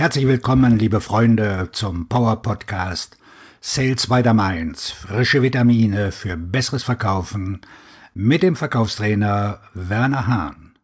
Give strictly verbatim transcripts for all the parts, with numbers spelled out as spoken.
Herzlich willkommen, liebe Freunde, zum Power Podcast Sales by the Mainz. Frische Vitamine für besseres Verkaufen mit dem Verkaufstrainer Werner Hahn.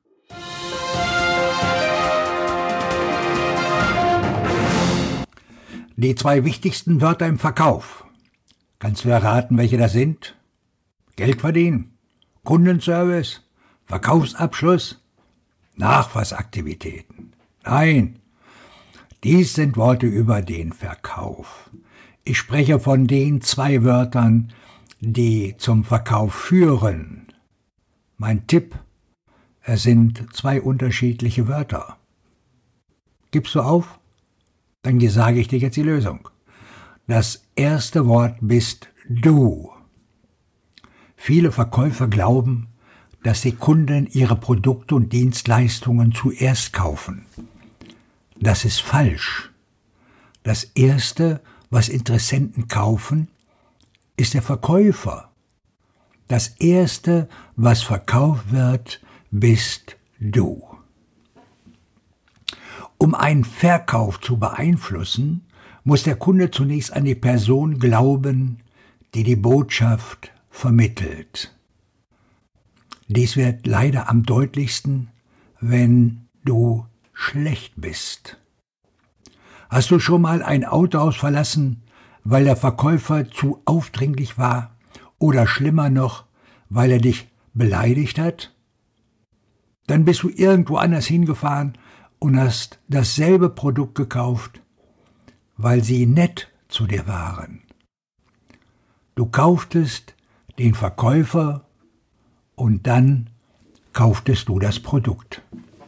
Die zwei wichtigsten Wörter im Verkauf. Kannst du erraten, welche das sind? Geld verdienen, Kundenservice, Verkaufsabschluss, Nachfassaktivitäten. Nein, dies sind Worte über den Verkauf. Ich spreche von den zwei Wörtern, die zum Verkauf führen. Mein Tipp, es sind zwei unterschiedliche Wörter. Gibst du auf? Dann sage ich dir jetzt die Lösung. Das erste Wort bist du. Viele Verkäufer glauben, dass die Kunden ihre Produkte und Dienstleistungen zuerst kaufen. Das ist falsch. Das Erste, was Interessenten kaufen, ist der Verkäufer. Das Erste, was verkauft wird, bist du. Um einen Verkauf zu beeinflussen, muss der Kunde zunächst an die Person glauben, die die Botschaft vermittelt. Dies wird leider am deutlichsten, wenn du schlecht bist. Hast du schon mal ein Autohaus verlassen, weil der Verkäufer zu aufdringlich war oder schlimmer noch, weil er dich beleidigt hat? Dann bist du irgendwo anders hingefahren und hast dasselbe Produkt gekauft, weil sie nett zu dir waren. Du kauftest den Verkäufer und dann kauftest du das Produkt.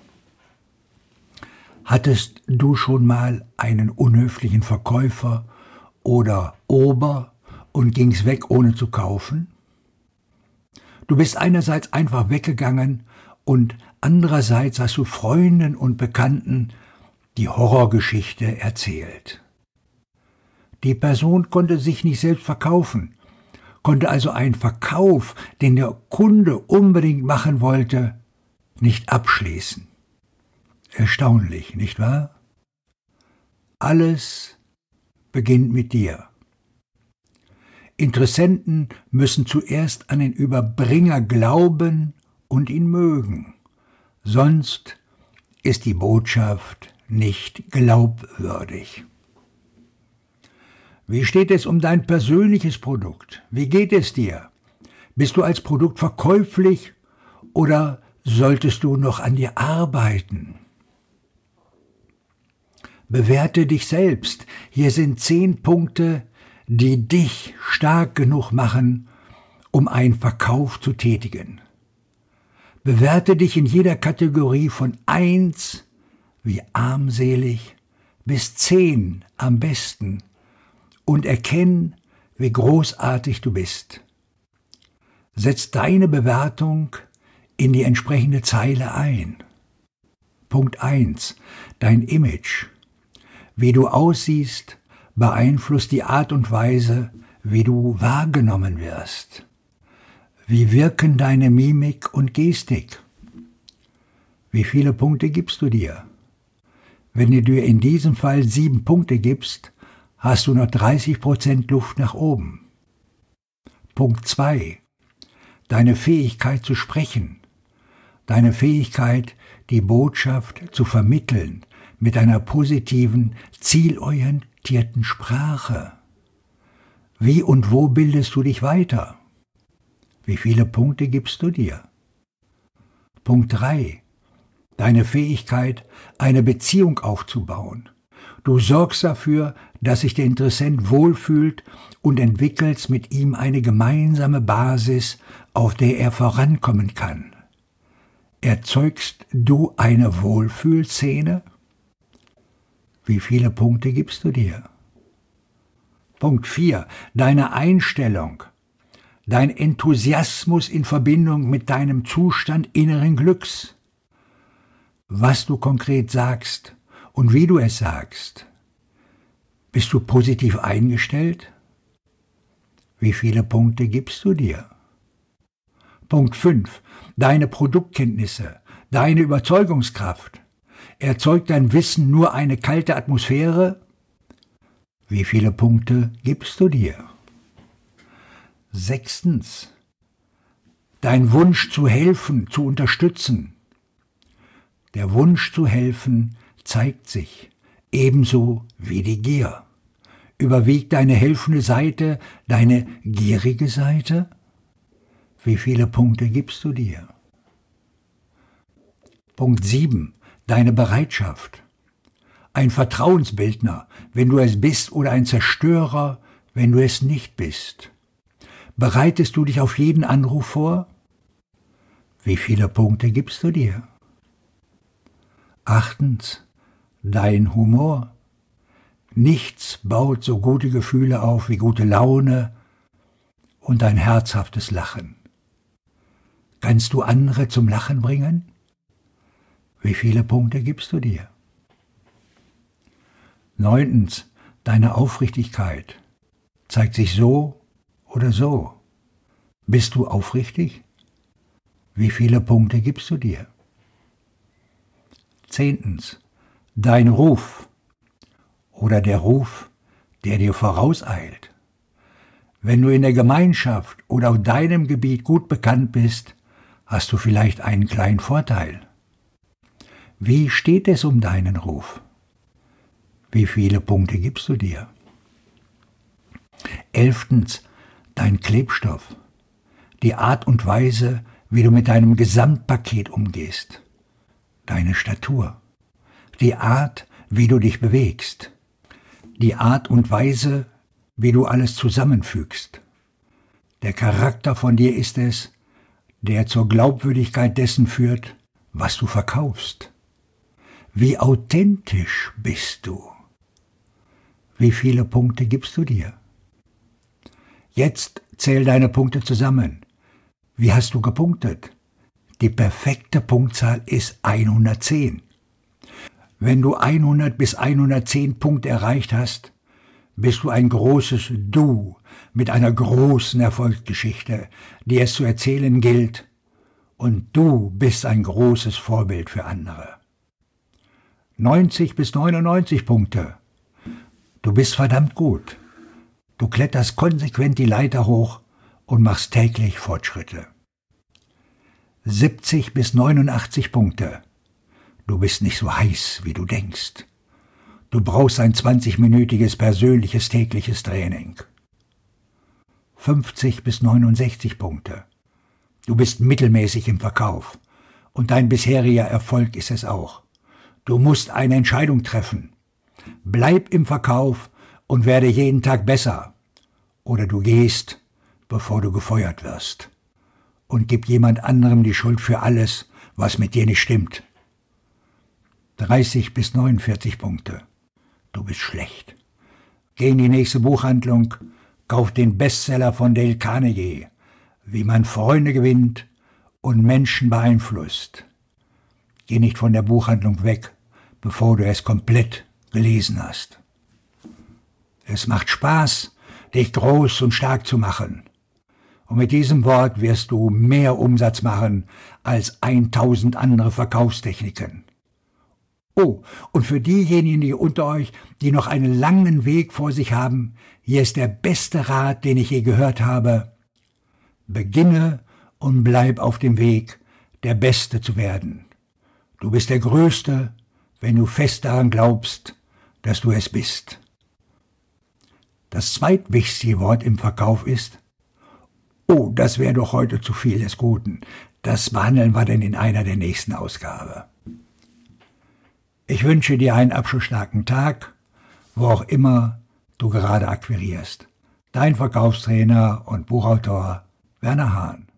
Hattest du schon mal einen unhöflichen Verkäufer oder Ober und gingst weg, ohne zu kaufen? Du bist einerseits einfach weggegangen und andererseits hast du Freunden und Bekannten die Horrorgeschichte erzählt. Die Person konnte sich nicht selbst verkaufen, konnte also einen Verkauf, den der Kunde unbedingt machen wollte, nicht abschließen. Erstaunlich, nicht wahr? Alles beginnt mit dir. Interessenten müssen zuerst an den Überbringer glauben und ihn mögen, sonst ist die Botschaft nicht glaubwürdig. Wie steht es um dein persönliches Produkt? Wie geht es dir? Bist du als Produkt verkäuflich oder solltest du noch an dir arbeiten? Bewerte dich selbst. Hier sind zehn Punkte, die dich stark genug machen, um einen Verkauf zu tätigen. Bewerte dich in jeder Kategorie von eins, wie armselig, bis zehn am besten und erkenn, wie großartig du bist. Setz deine Bewertung in die entsprechende Zeile ein. Punkt eins. Dein Image. Wie du aussiehst, beeinflusst die Art und Weise, wie du wahrgenommen wirst. Wie wirken deine Mimik und Gestik? Wie viele Punkte gibst du dir? Wenn du dir in diesem Fall sieben Punkte gibst, hast du noch dreißig Prozent Luft nach oben. Punkt zwei. Deine Fähigkeit zu sprechen. Deine Fähigkeit, die Botschaft zu vermitteln, mit einer positiven, zielorientierten Sprache. Wie und wo bildest du dich weiter? Wie viele Punkte gibst du dir? Punkt drei. Deine Fähigkeit, eine Beziehung aufzubauen. Du sorgst dafür, dass sich der Interessent wohlfühlt und entwickelst mit ihm eine gemeinsame Basis, auf der er vorankommen kann. Erzeugst du eine Wohlfühlszene? Wie viele Punkte gibst du dir? Punkt vier. Deine Einstellung. Dein Enthusiasmus in Verbindung mit deinem Zustand inneren Glücks. Was du konkret sagst und wie du es sagst. Bist du positiv eingestellt? Wie viele Punkte gibst du dir? Punkt fünf. Deine Produktkenntnisse, deine Überzeugungskraft. Erzeugt dein Wissen nur eine kalte Atmosphäre? Wie viele Punkte gibst du dir? Sechstens. Dein Wunsch zu helfen, zu unterstützen. Der Wunsch zu helfen zeigt sich, ebenso wie die Gier. Überwiegt deine helfende Seite deine gierige Seite? Wie viele Punkte gibst du dir? Punkt sieben. Deine Bereitschaft. Ein Vertrauensbildner, wenn du es bist, oder ein Zerstörer, wenn du es nicht bist. Bereitest du dich auf jeden Anruf vor? Wie viele Punkte gibst du dir? Achtens. Dein Humor. Nichts baut so gute Gefühle auf wie gute Laune und ein herzhaftes Lachen. Kannst du andere zum Lachen bringen? Wie viele Punkte gibst du dir? Neuntens. Deine Aufrichtigkeit zeigt sich so oder so. Bist du aufrichtig? Wie viele Punkte gibst du dir? Zehntens. Dein Ruf oder der Ruf, der dir vorauseilt. Wenn du in der Gemeinschaft oder auf deinem Gebiet gut bekannt bist, hast du vielleicht einen kleinen Vorteil. Wie steht es um deinen Ruf? Wie viele Punkte gibst du dir? Elftens. Dein Klebstoff. Die Art und Weise, wie du mit deinem Gesamtpaket umgehst. Deine Statur. Die Art, wie du dich bewegst. Die Art und Weise, wie du alles zusammenfügst. Der Charakter von dir ist es, der zur Glaubwürdigkeit dessen führt, was du verkaufst. Wie authentisch bist du? Wie viele Punkte gibst du dir? Jetzt zähl deine Punkte zusammen. Wie hast du gepunktet? Die perfekte Punktzahl ist hundertzehn. Wenn du hundert bis hundertzehn Punkte erreicht hast, bist du ein großes Du mit einer großen Erfolgsgeschichte, die es zu erzählen gilt, und du bist ein großes Vorbild für andere. neunzig bis neunundneunzig Punkte. Du bist verdammt gut. Du kletterst konsequent die Leiter hoch und machst täglich Fortschritte. siebzig bis neunundachtzig Punkte. Du bist nicht so heiß, wie du denkst. Du brauchst ein zwanzigminütiges persönliches tägliches Training. fünfzig bis neunundsechzig Punkte. Du bist mittelmäßig im Verkauf und dein bisheriger Erfolg ist es auch. Du musst eine Entscheidung treffen. Bleib im Verkauf und werde jeden Tag besser. Oder du gehst, bevor du gefeuert wirst. Und gib jemand anderem die Schuld für alles, was mit dir nicht stimmt. dreißig bis neunundvierzig Punkte. Du bist schlecht. Geh in die nächste Buchhandlung, kauf den Bestseller von Dale Carnegie, wie man Freunde gewinnt und Menschen beeinflusst. Geh nicht von der Buchhandlung weg, bevor du es komplett gelesen hast. Es macht Spaß, dich groß und stark zu machen. Und mit diesem Wort wirst du mehr Umsatz machen als tausend andere Verkaufstechniken. Oh, und für diejenigen unter euch, die noch einen langen Weg vor sich haben, hier ist der beste Rat, den ich je gehört habe. Beginne und bleib auf dem Weg, der Beste zu werden. Du bist der Größte, wenn du fest daran glaubst, dass du es bist. Das zweitwichtigste Wort im Verkauf ist: Oh, das wäre doch heute zu viel des Guten. Das behandeln wir denn in einer der nächsten Ausgabe. Ich wünsche dir einen abschlussstarken Tag, wo auch immer du gerade akquirierst. Dein Verkaufstrainer und Buchautor Werner Hahn.